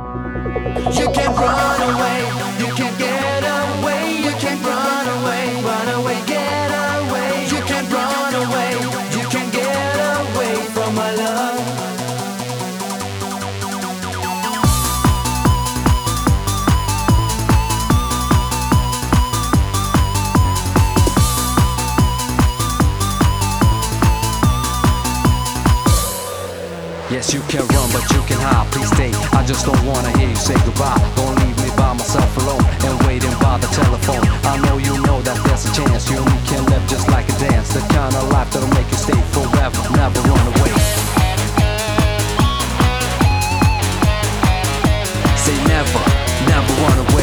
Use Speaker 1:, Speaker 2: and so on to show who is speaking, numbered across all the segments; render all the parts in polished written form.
Speaker 1: You can't run away, you can't get away, you can't run away, get away. You can't run away, you can't get away from my love.
Speaker 2: Yes, you can run, but you can hide. Please stay. I just don't wanna hear you say goodbye. Don't leave me by myself alone and waiting by the telephone. I know you know that there's a chance you and me can live just like a dance. The kind of life that'll make you stay forever, never run away. Say never, never run away.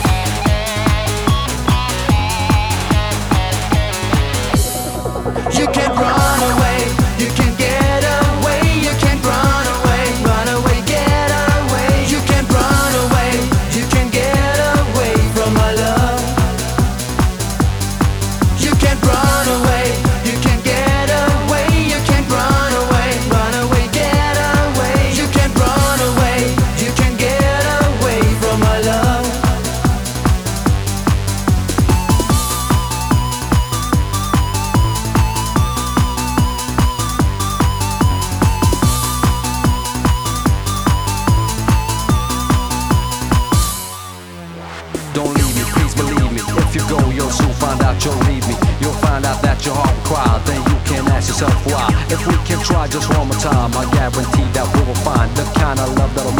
Speaker 1: You can't run away, you can't get away, you can't run away, get away. You can't run away, you can't get away from my love. You can't run away, you can't get away, you can't run away, get away. You can't run away, you can't get away from my love.
Speaker 2: Don't leave me, please believe me. If you go, you'll soon find out you'll leave me. You'll find out that your heart will cry. Then you can ask yourself why. If we can try just one more time, I guarantee that we will find the kind of love that'll